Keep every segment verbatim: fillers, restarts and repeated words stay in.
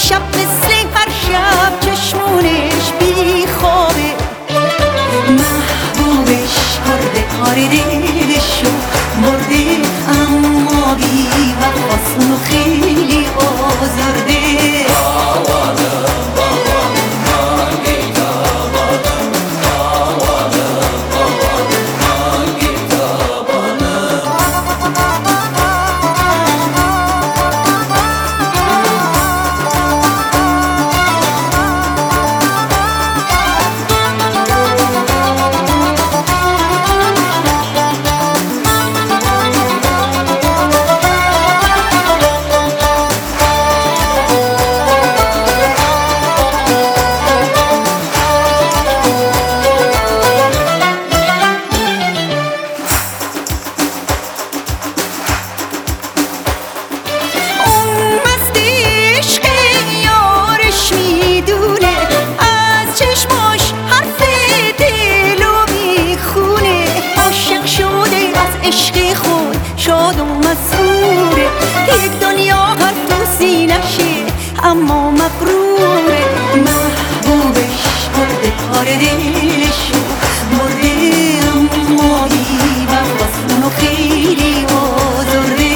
شب مثل هر شب چشمونش بی خوابه، محبوبش کرده کار دلشو مرده، اما بی وفاست و خیلی آزرده. یک دنیا هر تو سینشه اما مغروره، محبوبش مرده کار دلشو مرده، اما بی وفاست و خیلی آزرده.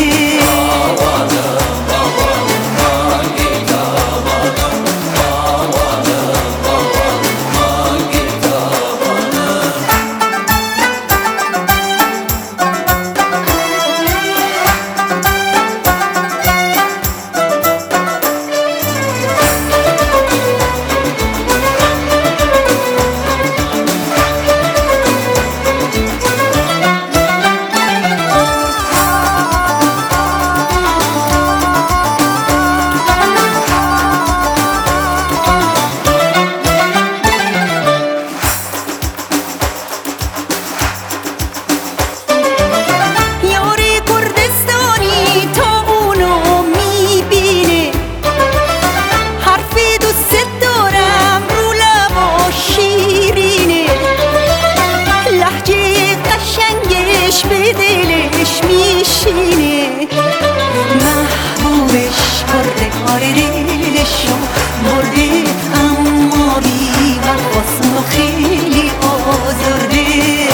به دلش میشینه، محبوبش کرده کار دلشو مرده، اما بی وفاست و خیلی آزرده.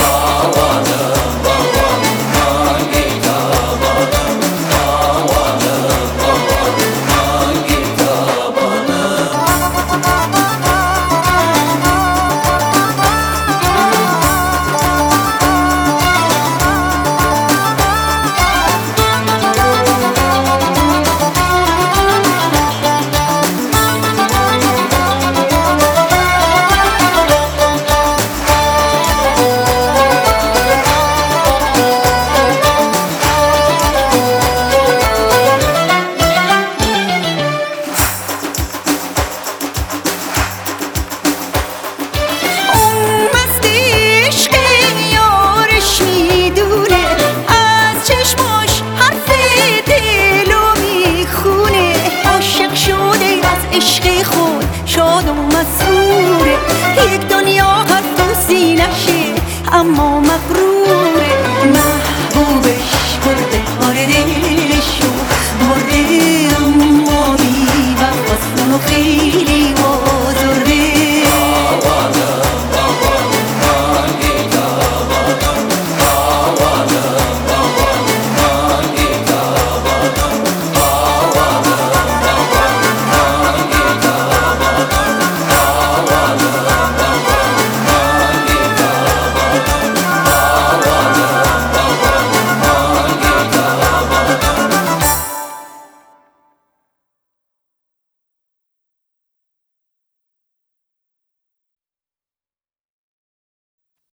شاد و مسروره، یک دنیا هر تو سینشه اما مغروره.